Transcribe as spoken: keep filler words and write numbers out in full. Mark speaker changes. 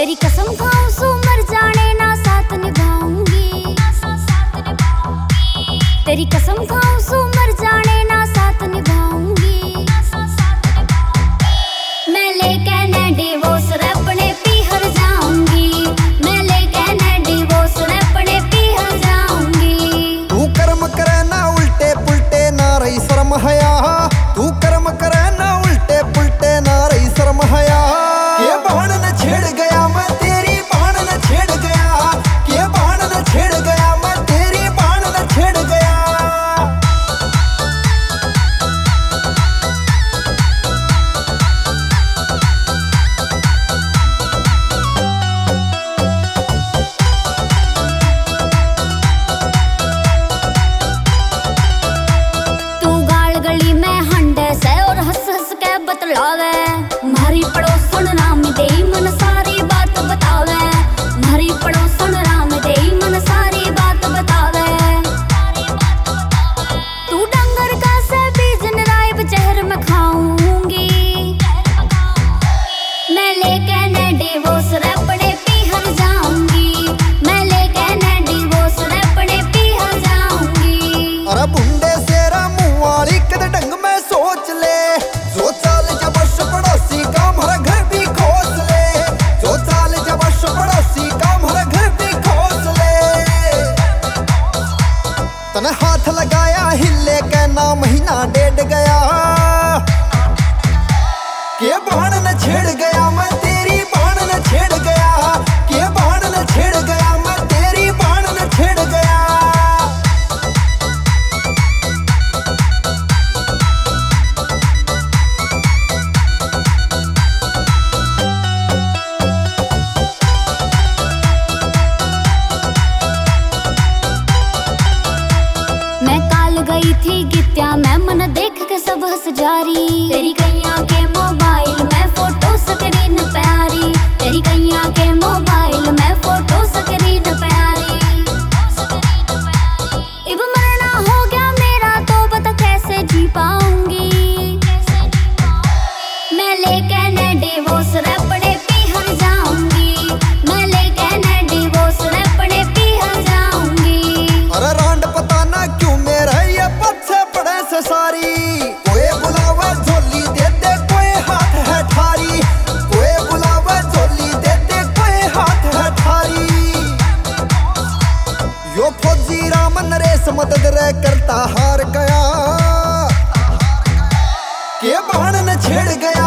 Speaker 1: तेरी कसम खाऊं सू मर जाने ना साथ निभाऊंगी। तेरी कसम खाऊं सू मर जाने ना साथ निभाऊंगी। मैं लेके न डिवोर्स अपने पीहर जाऊंगी। मैं लेके न डिवोर्स अपने पीहर जाऊंगी।
Speaker 2: तू कर्म करे ना उल्टे पुल्टे ना रही शर्म हया। तू कर्म करे ना उल्टे पुल्टे ना रही शर्म हया। ये बहन न छेड़ गया मैं तेरी बहन न छेड़ गया। ये बहन न छेड़ गया मैं तेरी बहन न छेड़ गया।
Speaker 1: तू गाल गली में हंडे से और हंस हंस के बतलावे। मारी पड़ोसन राम दे मन सारी बात बतावे। मारी पड़ोसन राम दे मन सारी बात बतावे। तू डंगर का से बीज निरायब जहर में खाऊंगी। मैं लेके न डिवोर्स अपने पीहर जाऊंगी। मैं लेके न डिवोर्स अपने पीहर जाऊंगी।
Speaker 2: अरे बुंडे सेरा मुंह वाली कद ढंग में सोच ले। जो चाल जब बस पड़ोसी का हमारा घर भी खोस ले। जो चाल जब बस पड़ोसी का हमारा घर भी खोस ले। तने हाथ लगाया हिले के ना महीना डेढ़ गया। के बहन न छेड़ गया मैं तेरी बहन न छेड़ गया। के बहन न छेड़ गया मैं तेरी बहन न छेड़ गया।
Speaker 1: मैं काल गई थी गित्या मैं मन देख के सब हंस जारी। तेरी कैया के मोबाइल में फोटो स्क्रीन प्यारी। तेरी कैया के मोबाइल में फोटो स्क्रीन प्यारी। इब मरना हो गया मेरा तो बता कैसे जी पाऊंगी। मैं लेके न डिवोर्स अपने पीहर जाऊंगी। मैं लेके न डिवोर्स अपने पीहर जाऊंगी।
Speaker 2: अरे रांड पता ना क्यों मेरा ये पत्थर पड़े से सारी। कोई बुलावा झोली दे दे कोई हाथ है थारी। कोई बुलावा झोली दे दे कोई हाथ है थारी। यो फौजी राम नरेश मदद रे करता हार गया। के बहन न छेड़ गया